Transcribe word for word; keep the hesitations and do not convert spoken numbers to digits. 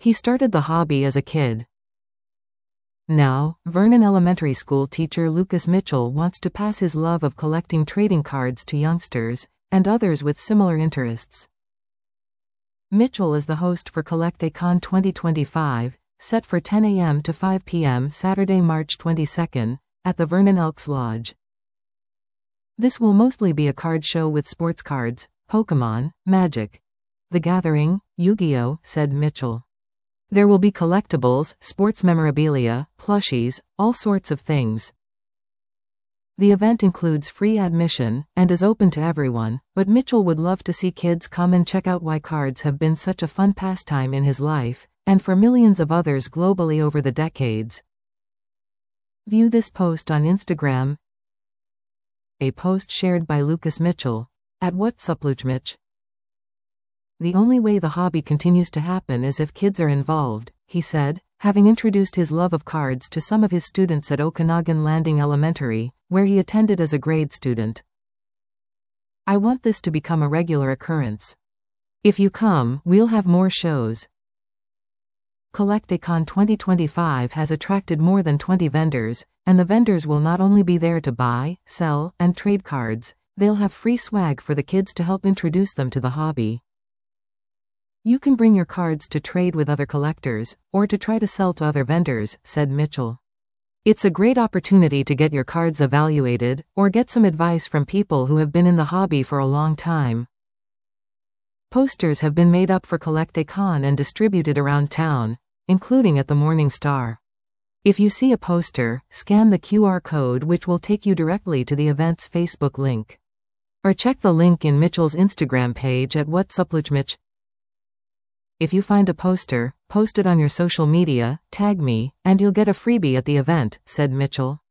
He started the hobby as a kid. Now, Vernon Elementary School teacher Lucas Mitchell wants to pass his love of collecting trading cards to youngsters and others with similar interests. Mitchell is the host for CollectACon twenty twenty-five, set for ten a m to five p m Saturday, March twenty-second, at the Vernon Elks Lodge. This will mostly be a card show with sports cards, Pokémon, Magic, The Gathering, Yu-Gi-Oh!, said Mitchell. There will be collectibles, sports memorabilia, plushies, all sorts of things. The event includes free admission and is open to everyone, but Mitchell would love to see kids come and check out why cards have been such a fun pastime in his life, and for millions of others globally over the decades. View this post on Instagram. A post shared by Lucas Mitchell, at WhatsUpLuchMitch. The only way the hobby continues to happen is if kids are involved, he said, having introduced his love of cards to some of his students at Okanagan Landing Elementary, where he attended as a grade student. I want this to become a regular occurrence. If you come, we'll have more shows. CollectACon twenty twenty-five has attracted more than twenty vendors, and the vendors will not only be there to buy, sell, and trade cards, they'll have free swag for the kids to help introduce them to the hobby. You can bring your cards to trade with other collectors, or to try to sell to other vendors, said Mitchell. It's a great opportunity to get your cards evaluated, or get some advice from people who have been in the hobby for a long time. Posters have been made up for CollectACon and distributed around town, including at the Morning Star. If you see a poster, scan the Q R code which will take you directly to the event's Facebook link. Or check the link in Mitchell's Instagram page at WhatsUpLuchMitch. If you find a poster, post it on your social media, tag me, and you'll get a freebie at the event, said Mitchell.